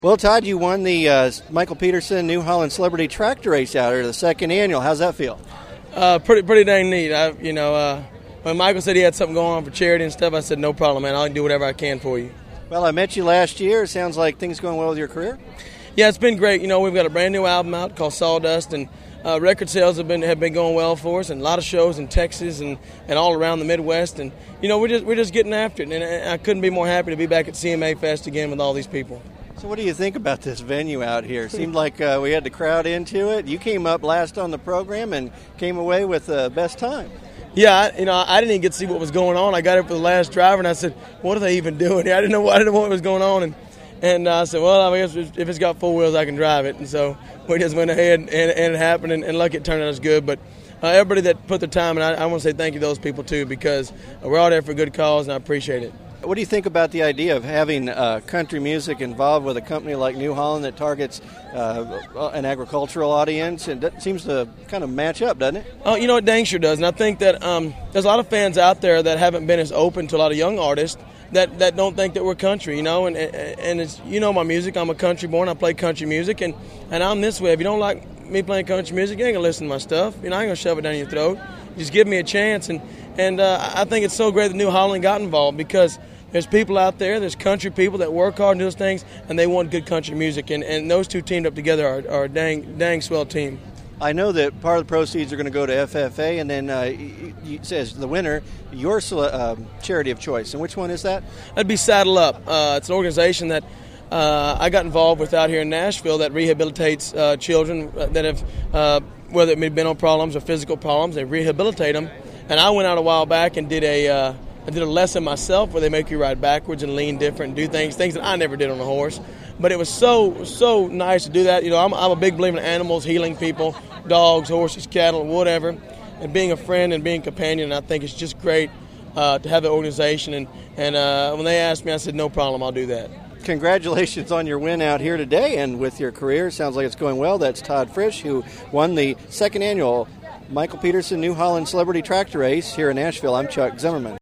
Well, Todd, you won the Michael Peterson New Holland Celebrity Tractor Race out here, the second annual. How's that feel? Pretty dang neat. When Michael said he had something going on for charity and stuff, I said, no problem, man. I'll do whatever I can for you. Well, I met you last year. It sounds like things going well with your career. Yeah, it's been great. We've got a brand new album out called Sawdust, and record sales have been going well for us, and a lot of shows in Texas and all around the Midwest. And we're just getting after it, and I couldn't be more happy to be back at CMA Fest again with all these people. So what do you think about this venue out here? Seemed like we had the crowd into it. You came up last on the program and came away with the best time. Yeah, I didn't even get to see what was going on. I got here for the last driver, and I said, what are they even doing here? I didn't know what was going on. And I said, well, I guess if it's got four wheels, I can drive it. And so we just went ahead, and it happened, and lucky it turned out as good. But everybody that put their time, and I want to say thank you to those people, too, because we're all there for a good cause, and I appreciate it. What do you think about the idea of having country music involved with a company like New Holland that targets an agricultural audience? And it seems to kind of match up, doesn't it? Oh, it dang sure does. And I think that there's a lot of fans out there that haven't been as open to a lot of young artists that don't think that we're country, And it's, my music. I'm a country born. I play country music. And I'm this way. If you don't like me playing country music, you ain't going to listen to my stuff. I ain't going to shove it down your throat. Just give me a chance. And I think it's so great that New Holland got involved because there's people out there, there's country people that work hard and do those things, and they want good country music. And those two teamed up together are a dang swell team. I know that part of the proceeds are going to go to FFA, and then it says the winner, your charity of choice. And which one is that? That'd be Saddle Up. It's an organization that I got involved with out here in Nashville that rehabilitates children that have, whether it be mental problems or physical problems, they rehabilitate them. And I went out a while back and did a lesson myself where they make you ride backwards and lean different and do things that I never did on a horse. But it was so nice to do that. I'm a big believer in animals, healing people, dogs, horses, cattle, whatever, and being a friend and being a companion. I think it's just great to have the organization. And when they asked me, I said, no problem, I'll do that. Congratulations on your win out here today and with your career. Sounds like it's going well. That's Todd Frisch, who won the second annual Michael Peterson New Holland Celebrity Tractor Race here in Nashville. I'm Chuck Zimmerman.